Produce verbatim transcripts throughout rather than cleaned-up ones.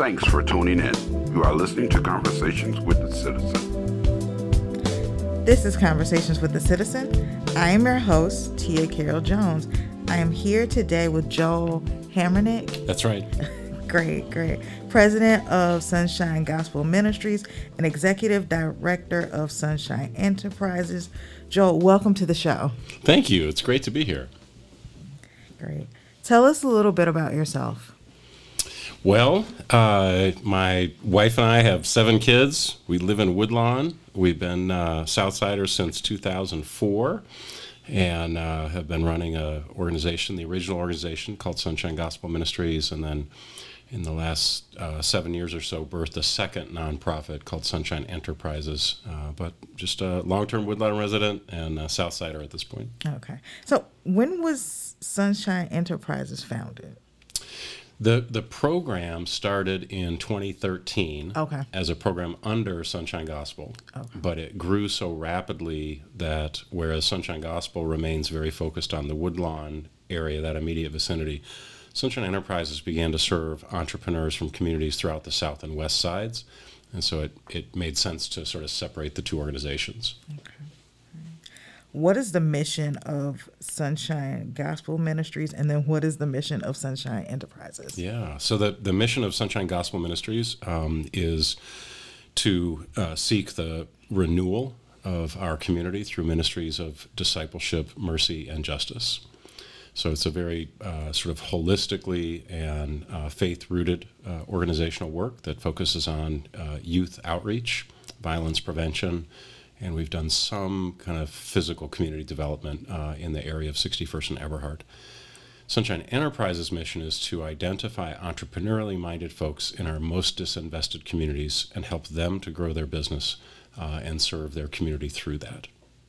Thanks for tuning in. You are listening to Conversations with the Citizen. This is Conversations with the Citizen. I am your host, Tia Carroll Jones. I am here today with Joel Hammernick. That's right. Great, great. President of Sunshine Gospel Ministries and Executive Director of Sunshine Enterprises. Joel, welcome to the show. Thank you. It's great to be here. Great. Tell us a little bit about yourself. Well, uh, my wife and I have seven kids. We live in Woodlawn. We've been uh, Southsiders since two thousand four and uh, have been running an organization, the original organization called Sunshine Gospel Ministries, and then in the last uh, seven years or so, birthed a second nonprofit called Sunshine Enterprises, uh, but just a long-term Woodlawn resident and a Southsider at this point. Okay. So when was Sunshine Enterprises founded? The the program started in twenty thirteen okay. as a program under Sunshine Gospel, okay. but it grew so rapidly that whereas Sunshine Gospel remains very focused on the Woodlawn area, that immediate vicinity, Sunshine Enterprises began to serve entrepreneurs from communities throughout the south and west sides, and so it, it made sense to sort of separate the two organizations. Okay. What is the mission of Sunshine Gospel Ministries, and then what is the mission of Sunshine Enterprises? Yeah, so the, the mission of Sunshine Gospel Ministries um, is to uh, seek the renewal of our community through ministries of discipleship, mercy, and justice. So it's a very uh, sort of holistically and uh, faith-rooted uh, organizational work that focuses on uh, youth outreach, violence prevention, and we've done some kind of physical community development uh, in the area of sixty-first and Eberhard. Sunshine Enterprises' mission is to identify entrepreneurially minded folks in our most disinvested communities and help them to grow their business uh, and serve their community through that.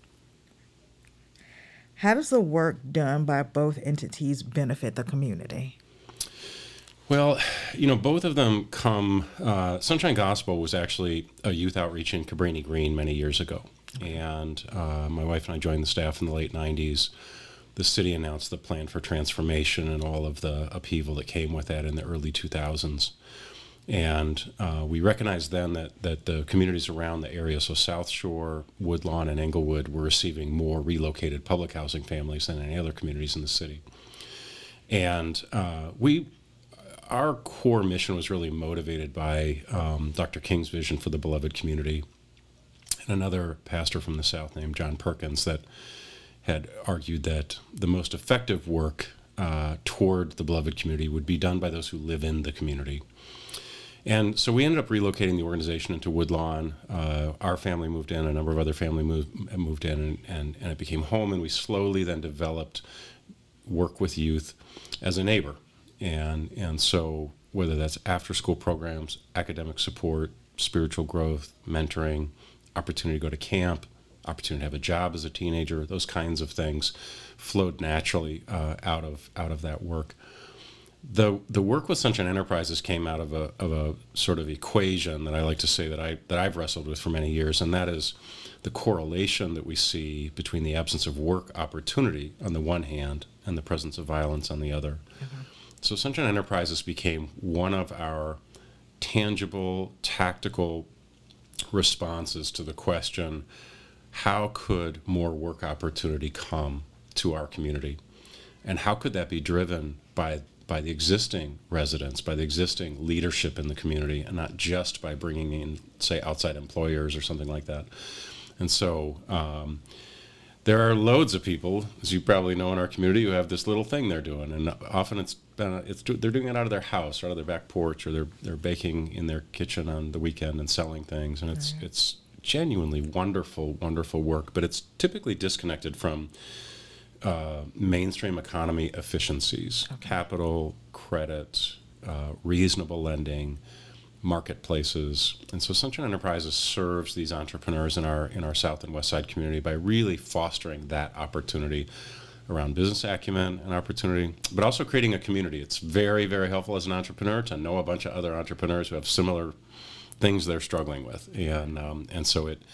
How does the work done by both entities benefit the community? Well, you know, both of them come, uh, Sunshine Gospel was actually a youth outreach in Cabrini Green many years ago. And uh, my wife and I joined the staff in the late nineties. The city announced the plan for transformation and all of the upheaval that came with that in the early two thousands. And uh, we recognized then that, that the communities around the area, so South Shore, Woodlawn, and Englewood, were receiving more relocated public housing families than any other communities in the city. And uh, we... Our core mission was really motivated by um, Doctor King's vision for the beloved community and another pastor from the South named John Perkins that had argued that the most effective work uh, toward the beloved community would be done by those who live in the community. And so we ended up relocating the organization into Woodlawn. Uh, our family moved in, a number of other family moved, moved in, and, and, and it became home, and we slowly then developed work with youth as a neighbor. And and so whether that's after-school programs, academic support, spiritual growth, mentoring, opportunity to go to camp, opportunity to have a job as a teenager, those kinds of things flowed naturally uh, out of out of that work. The the work with Sunshine Enterprises came out of a of a sort of equation that I like to say that I that I've wrestled with for many years, and that is the correlation that we see between the absence of work opportunity on the one hand and the presence of violence on the other. Mm-hmm. So Sunshine Enterprises became one of our tangible, tactical responses to the question, how could more work opportunity come to our community? And how could that be driven by, by the existing residents, by the existing leadership in the community, and not just by bringing in, say, outside employers or something like that? And so um, there are loads of people, as you probably know in our community, who have this little thing they're doing, and often it's been, it's they're doing it out of their house, or out of their back porch, or they're they're baking in their kitchen on the weekend and selling things, and it's right. it's genuinely wonderful, wonderful work, but it's typically disconnected from uh, mainstream economy efficiencies, okay. capital, credit, uh, reasonable lending, marketplaces. And so Sunshine Enterprises serves these entrepreneurs in our in our South and West Side community by really fostering that opportunity around business acumen and opportunity, but also creating a community. It's very, very helpful as an entrepreneur to know a bunch of other entrepreneurs who have similar things they're struggling with. And um, and so it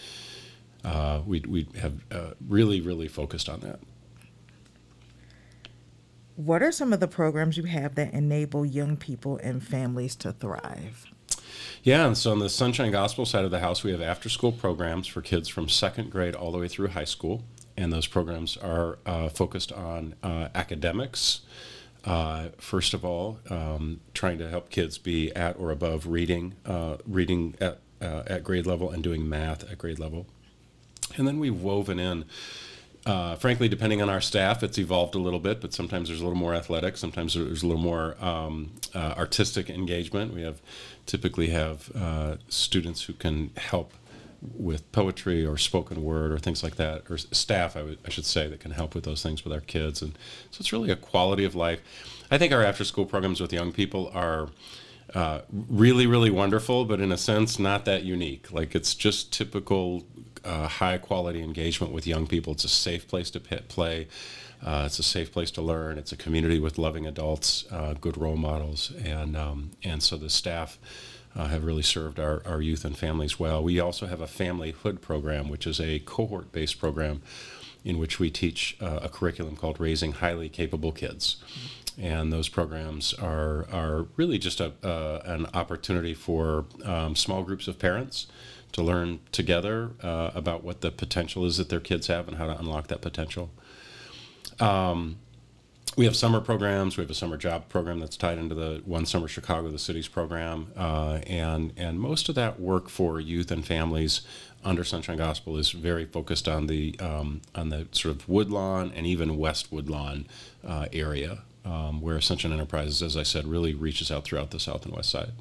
uh, we we have uh, really, really focused on that. What are some of the programs you have that enable young people and families to thrive? Yeah, and so on the Sunshine Gospel side of the house, we have after-school programs for kids from second grade all the way through high school, and those programs are uh, focused on uh, academics. Uh, first of all, um, trying to help kids be at or above reading, uh, reading at uh, at grade level and doing math at grade level, and then we've woven in. Uh, frankly, depending on our staff, it's evolved a little bit, but sometimes there's a little more athletic, sometimes there's a little more um, uh, artistic engagement. We have typically have uh, students who can help with poetry or spoken word or things like that, or staff, I, would, I should say, that can help with those things with our kids. And so it's really a quality of life. I think our after-school programs with young people are uh, really, really wonderful, but in a sense, not that unique. Like, it's just typical uh, high-quality engagement with young people. It's a safe place to p- play. Uh, it's a safe place to learn. It's a community with loving adults, uh, good role models, and um, and so the staff uh, have really served our, our youth and families well. We also have a Family Hood program, which is a cohort-based program in which we teach uh, a curriculum called Raising Highly Capable Kids. And those programs are are really just a uh, an opportunity for um, small groups of parents to learn together uh, about what the potential is that their kids have and how to unlock that potential. Um, we have summer programs. We have a summer job program that's tied into the One Summer Chicago, the city's program, uh, and and most of that work for youth and families under Sunshine Gospel is very focused on the um, on the sort of Woodlawn and even West Woodlawn uh, area, um, where Sunshine Enterprises, as I said, really reaches out throughout the south and west side.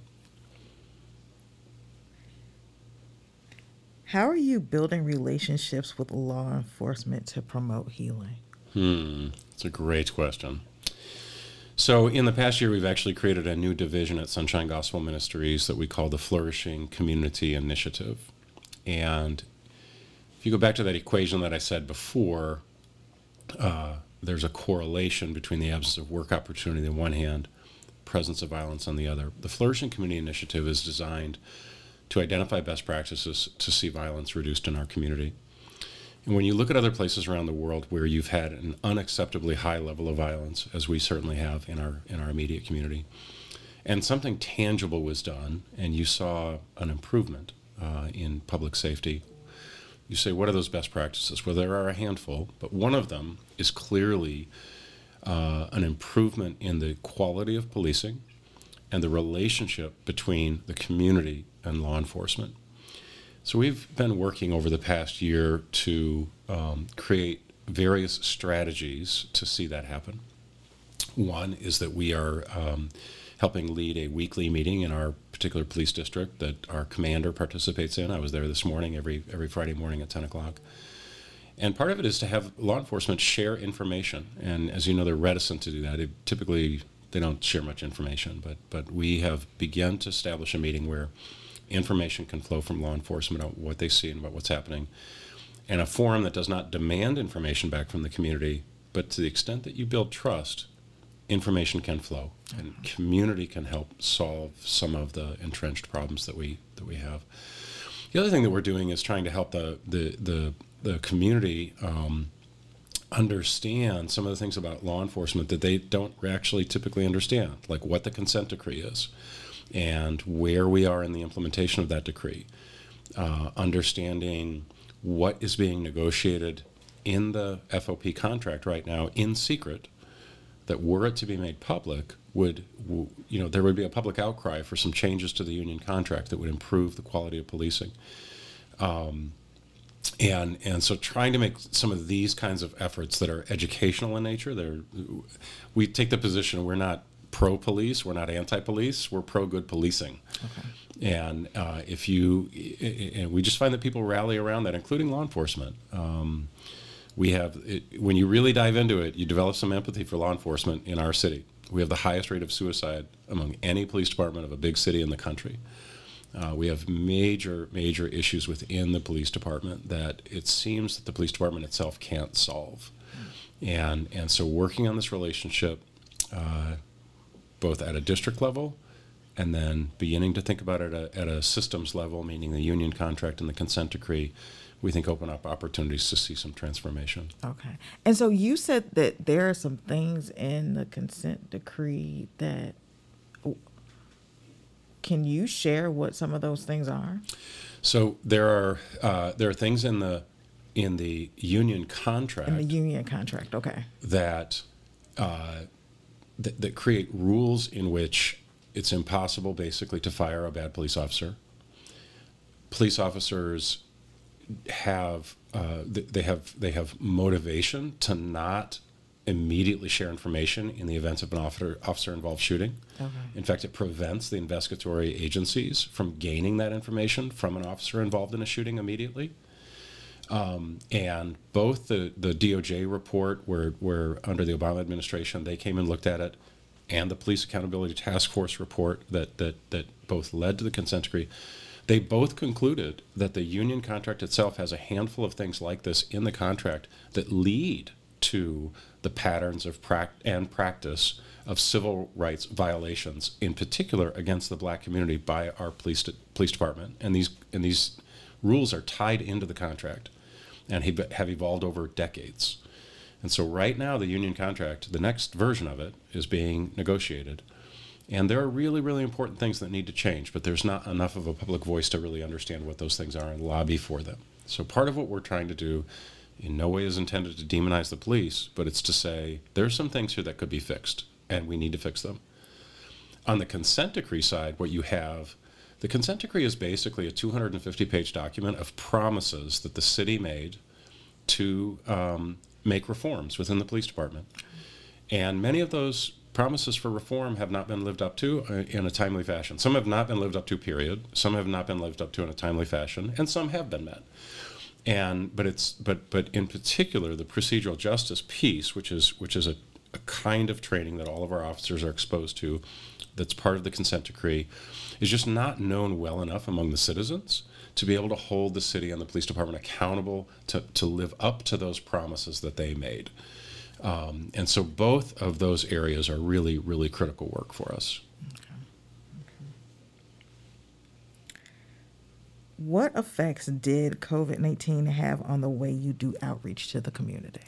How are you building relationships with law enforcement to promote healing? Hmm, that's a great question. So in the past year, we've actually created a new division at Sunshine Gospel Ministries that we call the Flourishing Community Initiative. And if you go back to that equation that I said before, uh, there's a correlation between the absence of work opportunity on one hand, presence of violence on the other. The Flourishing Community Initiative is designed to identify best practices to see violence reduced in our community. And when you look at other places around the world where you've had an unacceptably high level of violence, as we certainly have in our in our immediate community, and something tangible was done, and you saw an improvement uh, in public safety, you say, what are those best practices? Well, there are a handful, but one of them is clearly uh, an improvement in the quality of policing and the relationship between the community and law enforcement. So we've been working over the past year to um, create various strategies to see that happen. One is that we are um, helping lead a weekly meeting in our particular police district that our commander participates in. I was there this morning, every every Friday morning at ten o'clock. And part of it is to have law enforcement share information. And as you know, they're reticent to do that. It, typically, they don't share much information. But but we have begun to establish a meeting where information can flow from law enforcement about what they see and about what's happening. And a forum that does not demand information back from the community, but to the extent that you build trust, information can flow, and community can help solve some of the entrenched problems that we that we have. The other thing that we're doing is trying to help the the the, the community um, understand some of the things about law enforcement that they don't actually typically understand, like what the consent decree is and where we are in the implementation of that decree, uh, understanding what is being negotiated in the F O P contract right now in secret, that were it to be made public, would, you know, there would be a public outcry for some changes to the union contract that would improve the quality of policing. Um, and and so trying to make some of these kinds of efforts that are educational in nature, they're, we take the position we're not pro-police, we're not anti-police, we're pro-good policing. Okay. And uh, if you, and we just find that people rally around that, including law enforcement. Um, we have, it, when you really dive into it, you develop some empathy for law enforcement in our city. We have the highest rate of suicide among any police department of a big city in the country. Uh, we have major, major issues within the police department that it seems that the police department itself can't solve. Mm. And, and so working on this relationship, uh, both at a district level and then beginning to think about it at a, at a systems level, meaning the union contract and the consent decree, we think open up opportunities to see some transformation. Okay. And so you said that there are some things in the consent decree that, can you share what some of those things are? So there are uh, there are things in the in the union contract In the union contract, okay. that uh, that, that create rules in which it's impossible basically to fire a bad police officer. Police officers have uh, they have they have motivation to not immediately share information in the event of an officer officer involved shooting. Okay. In fact, it prevents the investigatory agencies from gaining that information from an officer involved in a shooting immediately. Um, and both the, the D O J report, where where under the Obama administration they came and looked at it, and the Police Accountability Task Force report that that that both led to the consent decree, they both concluded that the union contract itself has a handful of things like this in the contract that lead to the patterns of prac- and practice of civil rights violations, in particular against the black community by our police de- police department. And these and these rules are tied into the contract and have have evolved over decades. And so right now the union contract, the next version of it, is being negotiated. And there are really, really important things that need to change, but there's not enough of a public voice to really understand what those things are and lobby for them. So part of what we're trying to do in no way is intended to demonize the police, but it's to say there's some things here that could be fixed, and we need to fix them. On the consent decree side, what you have, the consent decree is basically a two hundred fifty page document of promises that the city made to um, make reforms within the police department. And many of those promises for reform have not been lived up to uh, in a timely fashion. Some have not been lived up to, period. Some have not been lived up to in a timely fashion, and some have been met. And but it's but but in particular the procedural justice piece, which is which is a, a kind of training that all of our officers are exposed to, that's part of the consent decree, is just not known well enough among the citizens to be able to hold the city and the police department accountable to, to live up to those promises that they made. Um, and so both of those areas are really, really critical work for us. What effects did COVID nineteen have on the way you do outreach to the community?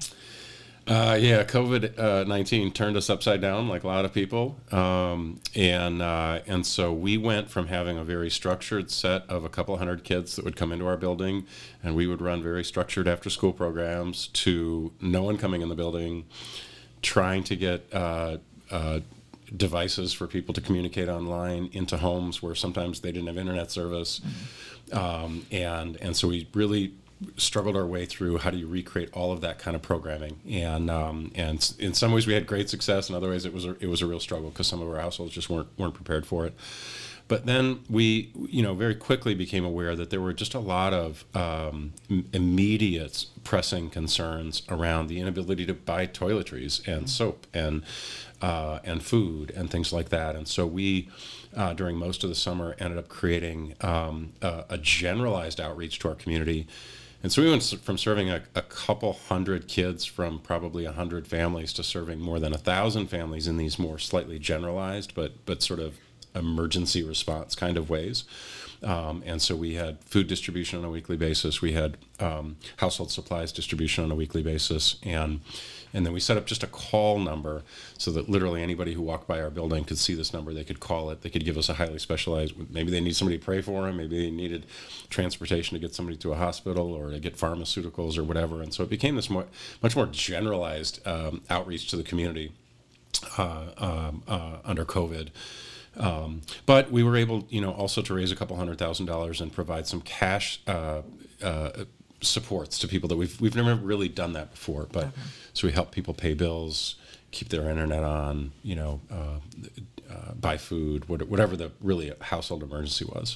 Uh, yeah, COVID nineteen turned us upside down, like a lot of people, um, and uh, and so we went from having a very structured set of a couple hundred kids that would come into our building, and we would run very structured after-school programs, to no one coming in the building, trying to get uh, uh, devices for people to communicate online into homes where sometimes they didn't have internet service. Mm-hmm. Um, and and so we really struggled our way through how do you recreate all of that kind of programming. And um, and in some ways we had great success. In other ways it was a, it was a real struggle because some of our households just weren't weren't prepared for it. But then we, you know, very quickly became aware that there were just a lot of um, immediate pressing concerns around the inability to buy toiletries and soap and uh, and food and things like that. And so we, uh, during most of the summer, ended up creating um, a, a generalized outreach to our community. And so we went from serving a, a couple hundred kids from probably a hundred families to serving more than a thousand families in these more slightly generalized, but but sort of emergency response kind of ways. Um, and so we had food distribution on a weekly basis. We had um, household supplies distribution on a weekly basis. And and then we set up just a call number so that literally anybody who walked by our building could see this number. They could call it. They could give us a highly specialized, maybe they need somebody to pray for them. Maybe they needed transportation to get somebody to a hospital or to get pharmaceuticals or whatever. And so it became this more, much more generalized um, outreach to the community uh, um, uh, under COVID. Um, but we were able, you know, also to raise a couple hundred thousand dollars and provide some cash uh, uh, supports to people that we've we've never really done that before. But okay. So we help people pay bills, keep their internet on, you know, uh, uh, buy food, whatever the really household emergency was.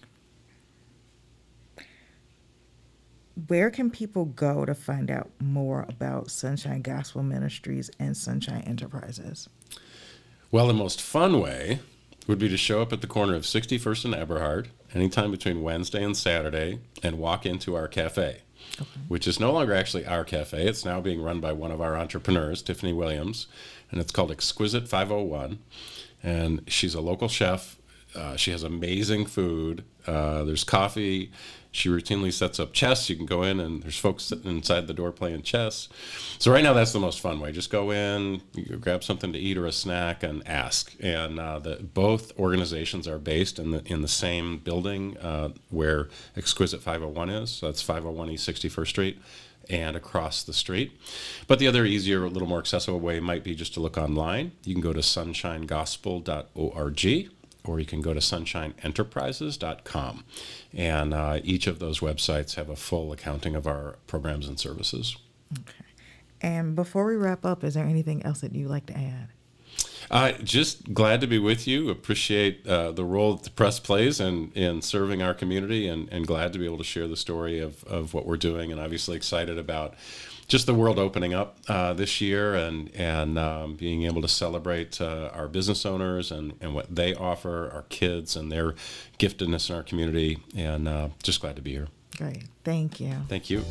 Where can people go to find out more about Sunshine Gospel Ministries and Sunshine Enterprises? Well, the most fun way would be to show up at the corner of sixty-first and Eberhard anytime between Wednesday and Saturday and walk into our cafe, okay. which is no longer actually our cafe. It's now being run by one of our entrepreneurs, Tiffany Williams, and it's called Exquisite five oh one. And she's a local chef. Uh, she has amazing food. Uh, there's coffee She routinely sets up chess. You can go in and there's folks sitting inside the door playing chess. So right now that's the most fun way. Just go in, you grab something to eat or a snack and ask. And uh, the, both organizations are based in the in the same building uh, where Exquisite five oh one is. So that's five oh one East sixty-first Street and across the street. But the other easier, a little more accessible way might be just to look online. You can go to sunshine gospel dot org. Or you can go to sunshine enterprises dot com. And uh, each of those websites have a full accounting of our programs and services. Okay. And before we wrap up, is there anything else that you'd like to add? Uh, just glad to be with you. Appreciate uh, the role that the press plays in, in serving our community, and, and glad to be able to share the story of, of what we're doing, and obviously excited about just the world opening up uh, this year, and and um, being able to celebrate uh, our business owners and, and what they offer, our kids and their giftedness in our community, and uh, just glad to be here. Great. Thank you. Thank you.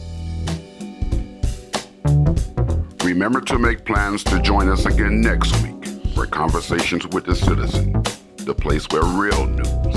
Remember to make plans to join us again next week for Conversations with the Citizen, the place where real news